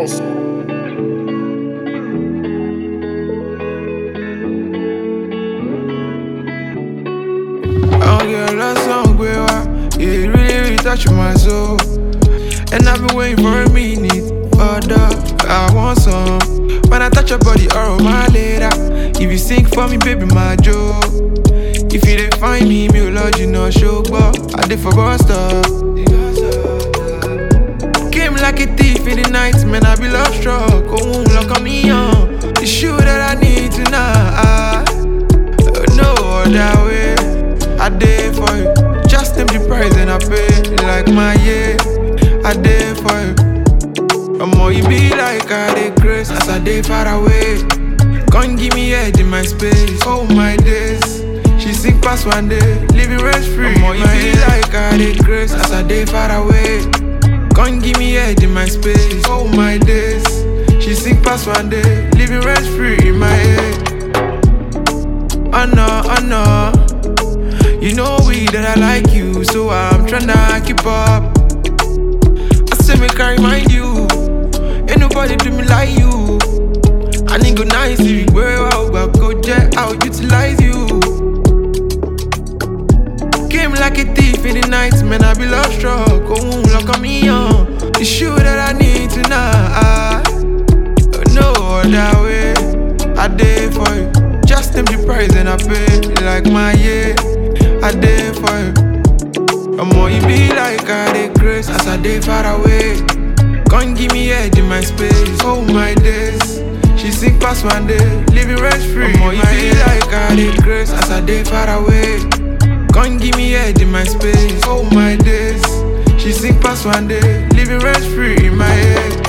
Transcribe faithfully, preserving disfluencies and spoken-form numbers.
Records. Oh girl, that song we were, it really, really touched my soul. And I've been waiting for a minute, oh dog, I want some. When I touch your body, oh my later. If you sing for me, baby, my joke. If you didn't find me, me Lord, you know show, but I did for bust stop. Came like a thief in the night, man, I be love struck. Oh, look on me, on the shoe that I need tonight. No other way, I did for you. Just name the price and I pay like my yeah. I did for you. I'm more you be like I did grace as I did far away. Can't give me head in my space. Oh my days, she sing past one day, living rest free. I'm more you be like I did grace as I did far away. Can't give me head in my space. Oh my days, she sing past one day, living rest free in my head. Oh no, oh no, you know we that I like you, so I'm tryna keep up. I say make I remind you, ain't nobody do me like you. I need good nice if you go out, but go jet out, utilize you. Came like a thief in the night, man, I be love struck. Oh, look on me, on the shoe that I need tonight. No other way, I did for you. Just name the price and I pay like my yeah. I did for you. I'm more you be like I did grace as I did far away. Can't give me head in my space. Oh my days, she sing past one day, living rest free. I'm more you be like I did grace as I did far away. Can't give me head in my space. Oh my days, she sing past one day, living rest free in my head.